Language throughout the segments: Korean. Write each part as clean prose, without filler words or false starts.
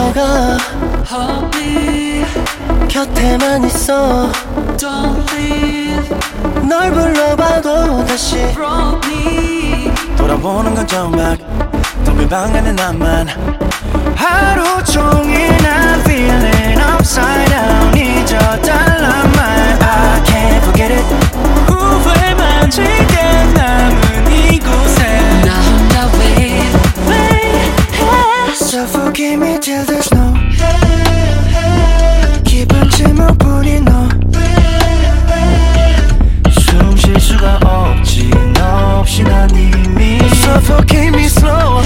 떠나가. Hold me. 곁에만 있어. Don't leave. 널 불러봐도 다시 Brought me. 돌아보는 건 정막 텅빈방 안에 나만 하루 종일 난 feeling upside down 잊어달란 말 I can't forget it 후회만 지게 남은 이곳에 나 혼자 wait. Suffocate me till there's no 깊은 침묵뿐인 너 숨 쉴 수가 없지 너 없이 난 이미 Suffocate me slow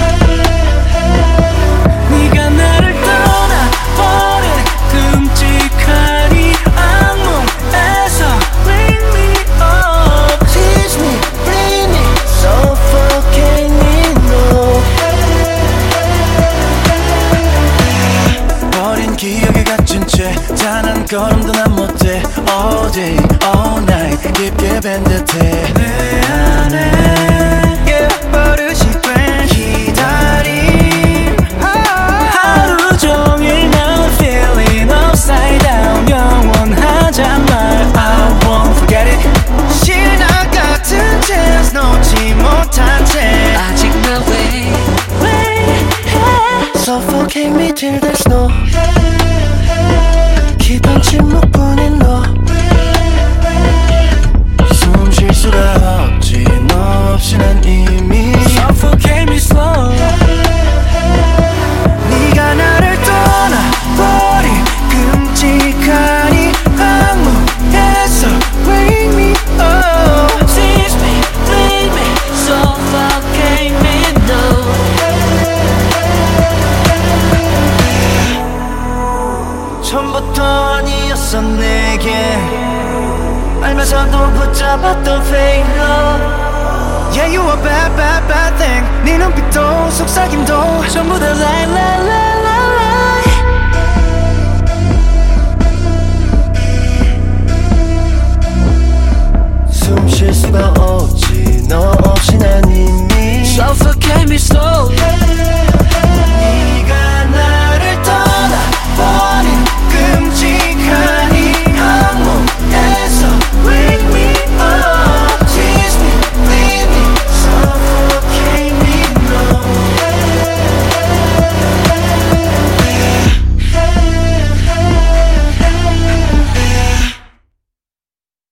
네가 나를 떠나버린 끔찍한 이 악몽에서 Bring me up Tease me, bleed me Suffocate me, no 버린 기억에 갇힌 채 단 한 걸음도 난 못해 All day, all night 깊게 밴 듯해 내 안에 버릇이 된 기다림 하루 종일 난 feeling upside down 영원하잔 말 I won't forget it 신화 같은 chance 놓지 못한 채 아직 나 wait. Suffocate me till there's no 깊은 침묵뿐인 너 숨 쉴 수가 없지 너 없이 난 이미 Suffocate me slow 네가 나를 떠나버린 끔찍한 이 악몽에서 Wake me up Tease me, bleed me, suffocate me, no. 처음부터 아니었어 내게 알면서도 붙잡았던 fake love Yeah you a bad bad bad thing 네 눈빛도 속삭임도 전부 다 lie lie lie